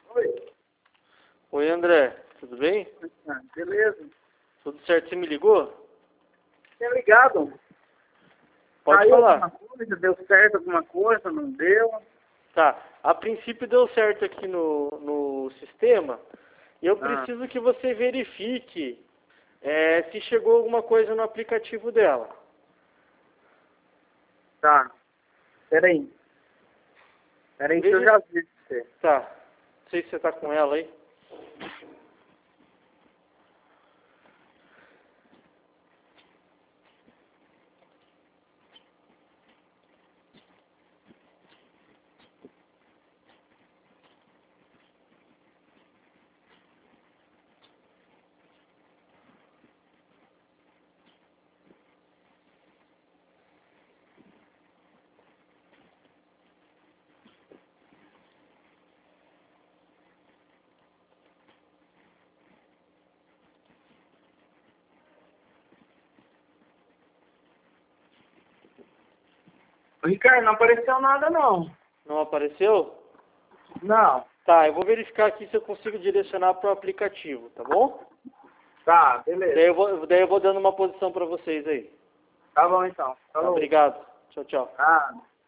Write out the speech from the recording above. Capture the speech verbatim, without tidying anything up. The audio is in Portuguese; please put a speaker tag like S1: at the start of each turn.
S1: Oi.
S2: Oi, André. Tudo bem?
S1: Ah, beleza.
S2: Tudo certo? Você me ligou?
S1: Tinha ligado.
S2: Pode
S1: Caiu
S2: falar.
S1: alguma coisa? Deu certo alguma coisa? Não deu?
S2: Tá. A princípio deu certo aqui no, no sistema. E eu
S1: Ah,
S2: preciso que você verifique é, se chegou alguma coisa no aplicativo dela.
S1: tá. Peraí. Peraí que eu
S2: Veja.
S1: já vi você.
S2: Tá. Não sei se você tá com ela aí.
S1: Ô, Ricardo, não apareceu nada não.
S2: Não apareceu?
S1: Não.
S2: Tá, eu vou verificar aqui se eu consigo direcionar para o aplicativo, tá bom?
S1: Tá,
S2: Daí
S1: beleza.
S2: eu vou, daí eu vou dando uma posição para vocês aí.
S1: Tá bom então.
S2: Tá,
S1: Falou.
S2: obrigado. Tchau, tchau.
S1: Ah.